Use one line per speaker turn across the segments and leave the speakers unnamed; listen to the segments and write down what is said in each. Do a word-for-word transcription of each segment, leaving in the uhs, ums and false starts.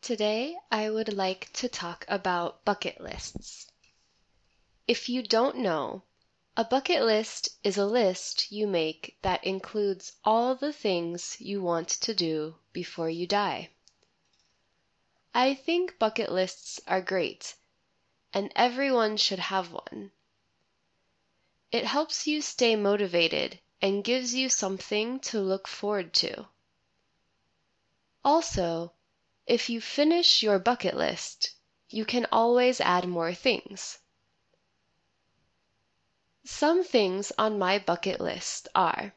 Today, I would like to talk about bucket lists. If you don't know, a bucket list is a list you make that includes all the things you want to do before you die. I think bucket lists are great, and everyone should have one. It helps you stay motivated and gives you something to look forward to. Also, if you finish your bucket list, you can always add more things. Some things on my bucket list are: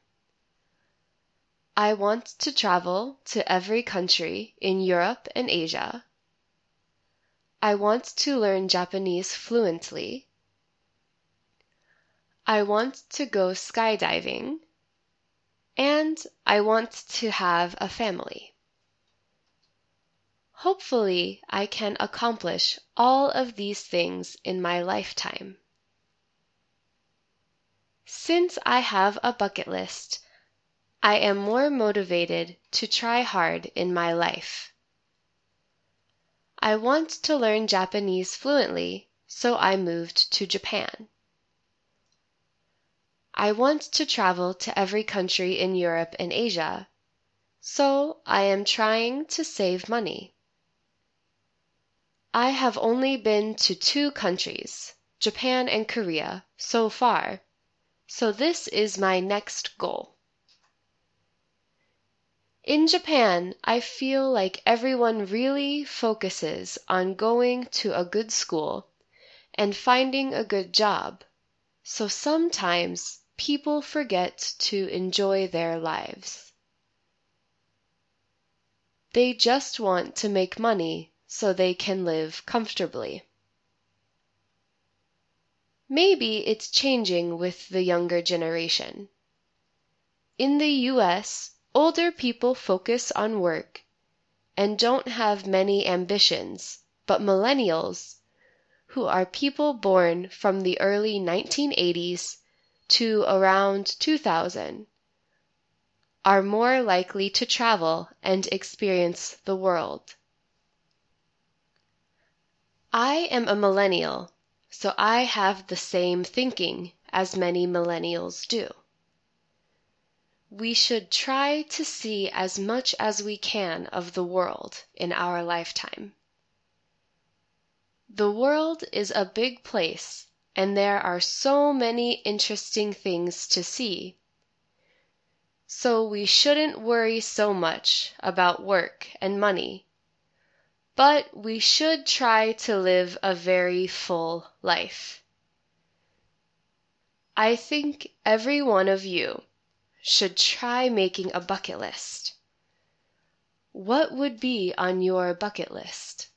I want to travel to every country in Europe and Asia. I want to learn Japanese fluently. I want to go skydiving. And I want to have a family. Hopefully, I can accomplish all of these things in my lifetime. Since I have a bucket list, I am more motivated to try hard in my life. I want to learn Japanese fluently, so I moved to Japan. I want to travel to every country in Europe and Asia, so I am trying to save money. I have only been to two countries, Japan and Korea, so far, so this is my next goal. In Japan, I feel like everyone really focuses on going to a good school and finding a good job, so sometimes people forget to enjoy their lives. They just want to make money so they can live comfortably. Maybe it's changing with the younger generation. In the U S, older people focus on work and don't have many ambitions, but millennials, who are people born from the early nineteen eighties to around two thousand, are more likely to travel and experience the world. I am a millennial, so I have the same thinking as many millennials do. We should try to see as much as we can of the world in our lifetime. The world is a big place, and there are so many interesting things to see. So we shouldn't worry so much about work and money, but we should try to live a very full life. I think every one of you should try making a bucket list. What would be on your bucket list?